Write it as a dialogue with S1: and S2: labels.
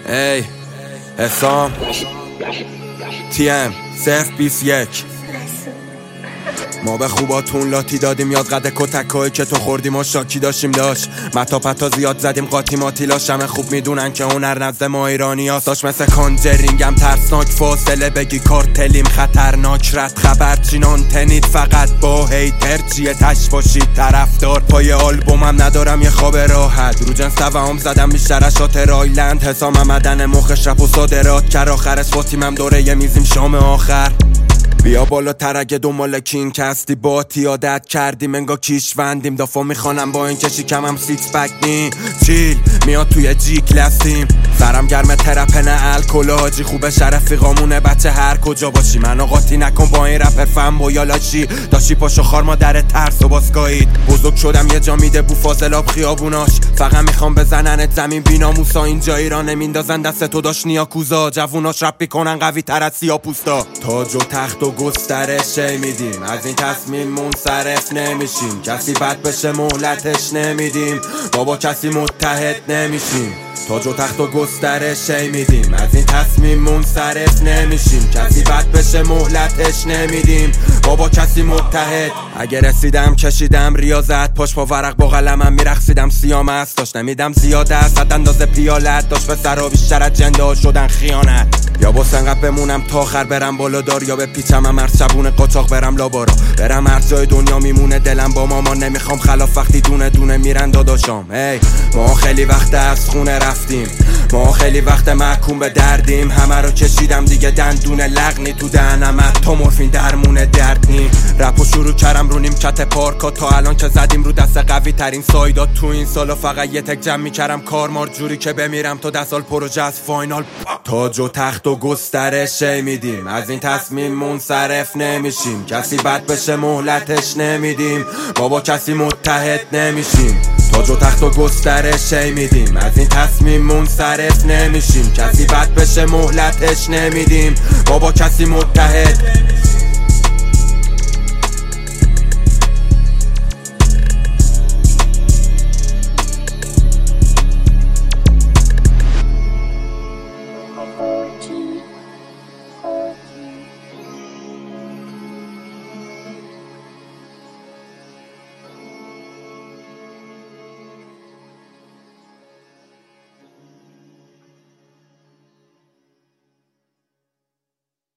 S1: ای حسام TM 021 ما به خوباتون لاتی دادیم یاد قده کتکایی که تو خوردیم و شاکی داشتیم داشت متا پتا زیاد زدیم قاطی ماتیلا همه خوب میدونن که هنر نزد ما ایرانی هاست داشت مثل کانجرینگم ترسناک فاصله بگی کارتلیم خطرناک رد خبر چینان تنید فقط با هیتر چیه تش باشید طرفدار پای آلبومم ندارم یه خواب راحت رو جنس توهم زدم بیشتر اشات رایلند حسام مدن مخش رپ و صادرات کر آخرش با تیمم دوره یه میزیم شام آخر بیا بالا ترگه دنبال کینگ هستی باتی عادت کردیم انگا کیشوندیم دافا میخوانم با این کشی کمم سیکس پک نی چیل میاد توی جی کلاسیم سرم گرمه ترپه نه الکل حاجی خوبه رفیقامونه بچه هر کجا باشی منو قاطی نکن با این رپر فهم با یالاشی داشتی پاشو خار مادر ترس و باسکایید بزرگ شدم یه جا میده بو فاضلاب خیابوناش فقط میخوام بزننت زمین بیناموسا اینجا ایران نمیندازن دست تو داشت نیاکوزا جووناش رپ میکنن قوی تر از سیاپوستا تاج و تخت و گسترش میدیم از این تصمیم منصرف نمیشیم کسی بد بشه مهلتش نمیدیم بابا کسی متحد نمیشیم تاج و تخت و گسترش میدیم از این تصمیم منصرف نمیشیم کسی بد بشه مهلتش نمیدیم بابا کسی متحد اگه رسیدم کشیدم ریاضت پاش با ورق با قلمم میرقصیدم سیام است داشت نمیدم زیاده است حد اندازه پیالت داشت به سرا بیشتر از جنده ها شدن خیانت یا با سنقب بمونم تا آخر برم بالادار یا به پیچم هم هر شبونه قاچاق برم لابارا برم هر جای دنیا میمونه دلم با مامان نمیخوام خلاف وقتی دونه دونه میرن داداشام ای ما خیلی وقت از خونه رفتیم ما خیلی وقت محکوم به دردیم همه رو کشیدم دیگه دندونه لغنی تو دهنم تو مورفین درمونه درد نی رپو شروع کردم رو نیمکت پارکا تا الان که زدیم رو دست قوی ترین سایدات تو این سالا فقط یه تک جمع میکردم کارمار جوری که بمیرم تا 10 سال پروژه از فاینال تاج و تخت و گسترش میدیم از این تصمیم منصرف نمیشیم کسی بد بشه مهلتش نمیدیم بابا کسی متحد نمیشیم تاج و تخت و گسترش میدیم از این تصمیم منصرف نمیشیم کسی بد بشه مهلتش نمیدیم بابا کسی متحد